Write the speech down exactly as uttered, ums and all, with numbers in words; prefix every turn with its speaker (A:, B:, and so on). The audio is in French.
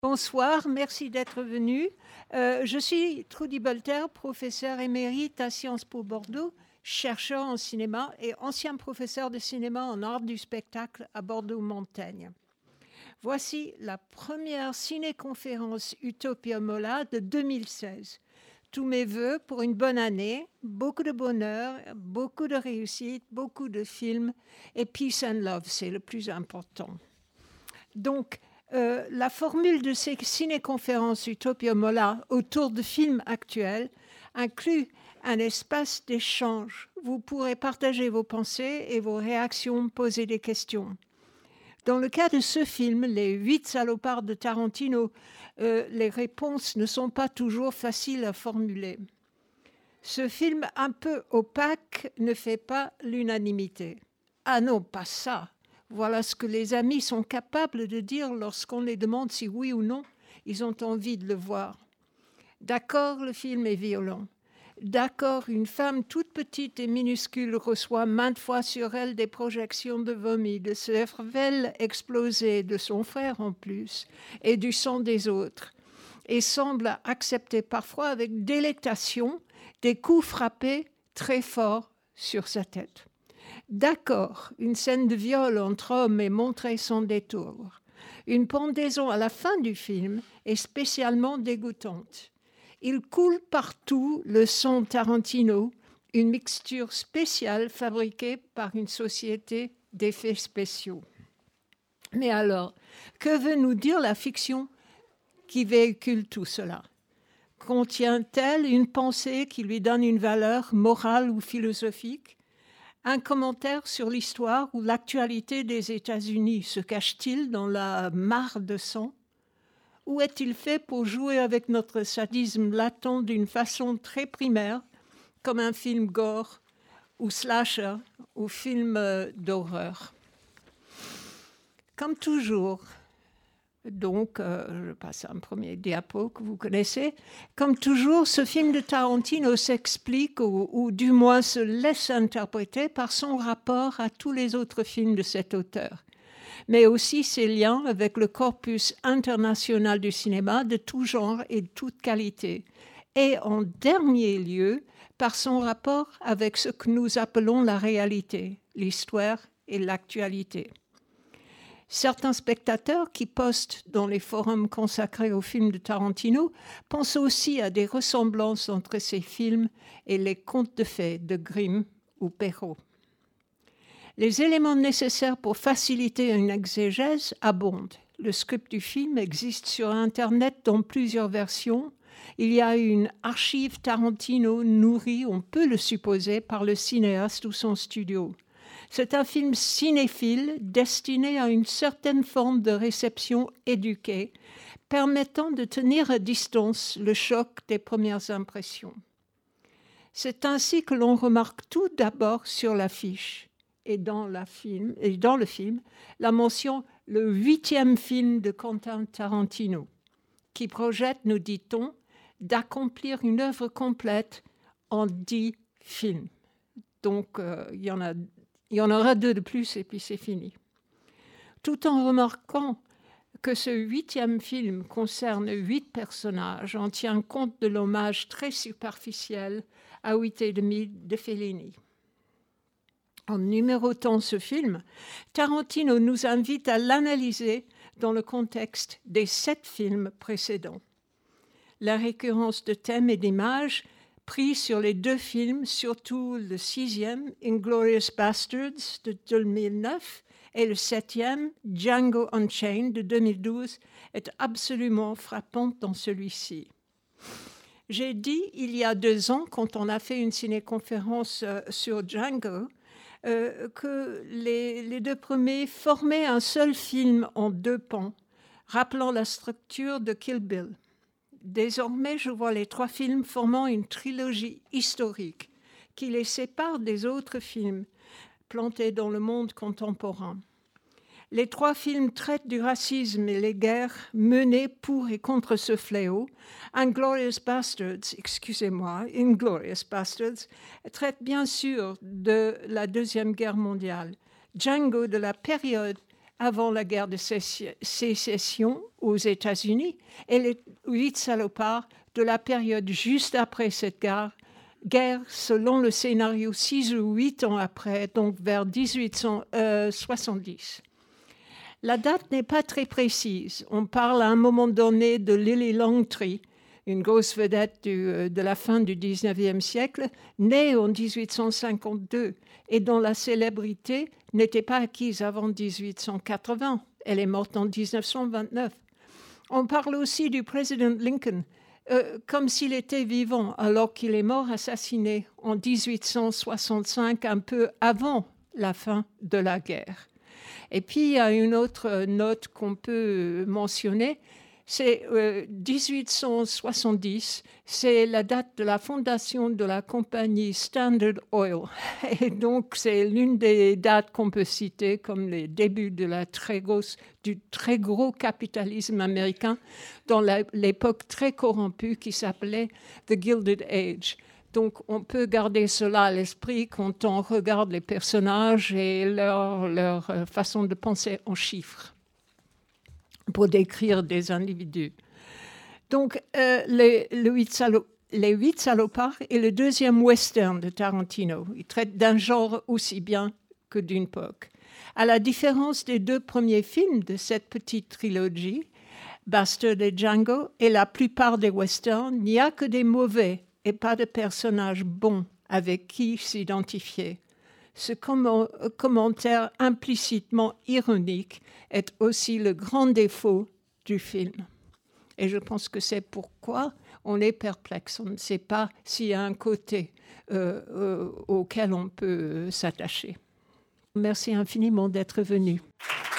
A: Bonsoir, merci d'être venu. Euh, je suis Trudy Bolter, professeure émérite à Sciences Po Bordeaux, chercheur en cinéma et ancien professeur de cinéma en art du spectacle à Bordeaux-Montaigne. Voici la première ciné-conférence Utopia Mola de deux mille seize. Tous mes voeux pour une bonne année, beaucoup de bonheur, beaucoup de réussite, beaucoup de films et peace and love, c'est le plus important. Donc, Euh, la formule de ces ciné-conférences Utopia Mola autour de films actuels inclut un espace d'échange. Vous pourrez partager vos pensées et vos réactions, poser des questions. Dans le cas de ce film, Les huit salopards de Tarantino, euh, les réponses ne sont pas toujours faciles à formuler. Ce film un peu opaque ne fait pas l'unanimité. Ah non, pas ça. Voilà ce que les amis sont capables de dire lorsqu'on les demande si oui ou non ils ont envie de le voir. D'accord, le film est violent. D'accord, une femme toute petite et minuscule reçoit maintes fois sur elle des projections de vomi, de cervelle explosée, de son frère en plus, et du sang des autres, et semble accepter parfois avec délectation des coups frappés très forts sur sa tête. D'accord, une scène de viol entre hommes est montrée sans détour. Une pendaison à la fin du film est spécialement dégoûtante. Il coule partout le sang Tarantino, une mixture spéciale fabriquée par une société d'effets spéciaux. Mais alors, que veut nous dire la fiction qui véhicule tout cela ? Contient-elle une pensée qui lui donne une valeur morale ou philosophique ? Un commentaire sur l'histoire ou l'actualité des États-Unis se cache-t-il dans la mare de sang ? Ou est-il fait pour jouer avec notre sadisme latent d'une façon très primaire, comme un film gore ou slasher ou film d'horreur ? Comme toujours, donc, euh, je passe à un premier diapo que vous connaissez. Comme toujours, ce film de Tarantino s'explique, ou, ou du moins se laisse interpréter par son rapport à tous les autres films de cet auteur, mais aussi ses liens avec le corpus international du cinéma de tout genre et de toute qualité, et en dernier lieu, par son rapport avec ce que nous appelons la réalité, l'histoire et l'actualité. Certains spectateurs qui postent dans les forums consacrés aux films de Tarantino pensent aussi à des ressemblances entre ces films et les contes de fées de Grimm ou Perrault. Les éléments nécessaires pour faciliter une exégèse abondent. Le script du film existe sur Internet dans plusieurs versions. Il y a une archive Tarantino nourrie, on peut le supposer, par le cinéaste ou son studio. C'est un film cinéphile destiné à une certaine forme de réception éduquée, permettant de tenir à distance le choc des premières impressions. C'est ainsi que l'on remarque tout d'abord sur l'affiche et dans, la film, et dans le film la mention « le huitième film de Quentin Tarantino » qui projette, nous dit-on, d'accomplir une œuvre complète en dix films. Donc, euh, il y en a Il y en aura deux de plus et puis c'est fini. Tout en remarquant que ce huitième film concerne huit personnages, on tient compte de l'hommage très superficiel à huit et demi de Fellini. En numérotant ce film, Tarantino nous invite à l'analyser dans le contexte des sept films précédents. La récurrence de thèmes et d'images pris sur les deux films, surtout le sixième, Inglourious Basterds de deux mille neuf, et le septième, Django Unchained de deux mille douze, est absolument frappante dans celui-ci. J'ai dit il y a deux ans, quand on a fait une ciné-conférence euh, sur Django, euh, que les, les deux premiers formaient un seul film en deux pans, rappelant la structure de Kill Bill. Désormais, je vois les trois films formant une trilogie historique qui les sépare des autres films plantés dans le monde contemporain. Les trois films traitent du racisme et les guerres menées pour et contre ce fléau. Inglourious Basterds, excusez-moi, Inglourious Basterds, traite bien sûr de la Deuxième Guerre mondiale. Django de la période avant la guerre de sécession aux États-Unis et les huit salopards de la période juste après cette guerre, guerre selon le scénario six ou huit ans après, donc vers dix-huit cent soixante-dix. La date n'est pas très précise. On parle à un moment donné de Lily Longtree, une grosse vedette du, de la fin du dix-neuvième siècle, née en dix-huit cent cinquante-deux et dont la célébrité n'était pas acquise avant dix-huit cent quatre-vingts. Elle est morte en dix-neuf cent vingt-neuf. On parle aussi du président Lincoln, euh, comme s'il était vivant, alors qu'il est mort assassiné en dix-huit cent soixante-cinq, un peu avant la fin de la guerre. Et puis, il y a une autre note qu'on peut mentionner, c'est euh, dix-huit cent soixante-dix, c'est la date de la fondation de la compagnie Standard Oil. Et donc, c'est l'une des dates qu'on peut citer comme les débuts de la très grosse, du très gros capitalisme américain dans la, l'époque très corrompue qui s'appelait The Gilded Age. Donc, on peut garder cela à l'esprit quand on regarde les personnages et leur, leur façon de penser en chiffres pour décrire des individus. Donc, euh, les, les, huit salo- les huit salopards est le deuxième western de Tarantino. Il traite d'un genre aussi bien que d'une époque. À la différence des deux premiers films de cette petite trilogie, Bastard et Django, et la plupart des westerns, il n'y a que des mauvais et pas de personnages bons avec qui s'identifier. Ce comment, commentaire implicitement ironique est aussi le grand défaut du film. Et je pense que c'est pourquoi on est perplexe. On ne sait pas s'il y a un côté euh, euh, auquel on peut s'attacher. Merci infiniment d'être venu.